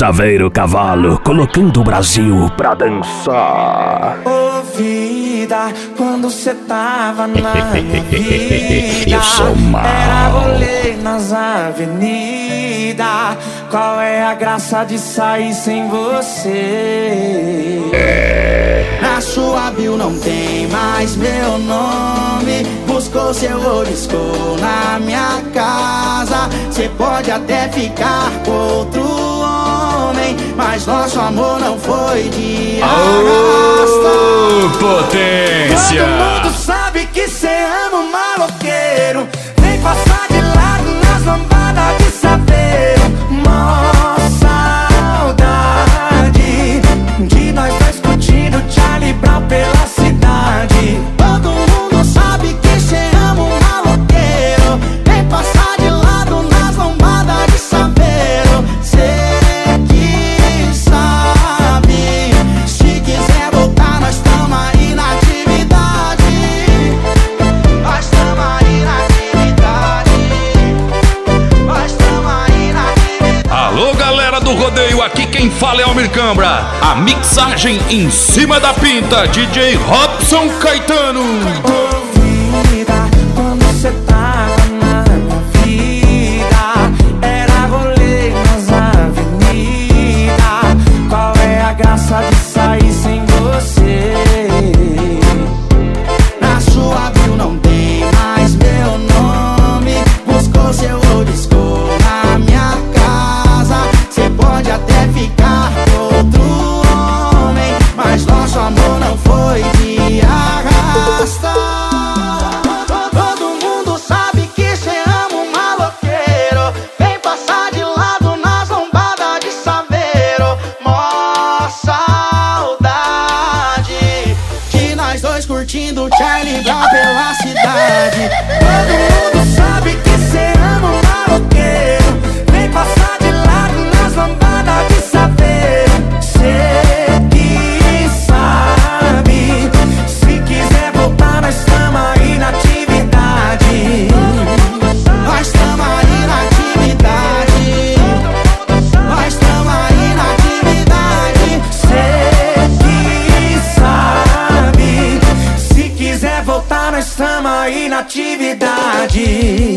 Saveiro Cavalo, colocando o Brasil pra dançar. Ô vida, quando cê tava na minha vida, Eu sou mal. era rolê nas avenidas. Qual é a graça de sair sem você? Na sua bio não tem mais meu nome. Buscou seu oliscou na minha casa. Cê pode até ficar com outro homem, mas nosso amor não foi de arrasta. Potência! Todo mundo sabe que cê ama um maloqueiro. Vem passar de lado nas lambadas de saveiro. Mó saudade de nós dois curtindo Charlie Brown pela cidade. Todo mundo sabe que cê ama um maloqueiro. Vem passar de lado nas lambadas de saveiro. Cê que sabe, se quiser voltar nós tamo aí na atividade. Nós tamo aí na atividade. Nós tamo aí na atividade. Alô, galera do rodeio, aqui quem fala é Almir Cambra. A mixagem em cima da pinta, DJ Robson Caetano. Vida, quando cê tava na minha vida, era rolê nas avenidas. Qual é a graça de sair sem você? Na sua bio não tem mais meu nome. Buscou seu oliscou na minha casa. Cê pode até ficar com outro homem, mas nosso amor não foi de arrasta. Todo mundo sabe que cê ama um maloqueiro. Vem passar de lado nas lombadas de saveiro. Mó saudade de nós dois curtindo Charlie Brown pela cidade. Todo mundo sabe que cê ama um maloqueiro. Vem passar de lado nas lombadas de saveiro. Cê que sabe, se quiser voltar nós tamo aí na atividade. Nós tamo aí na atividade. Nós tamo aí na atividade. Cê que sabe, se quiser voltar nós tamo aí na atividade.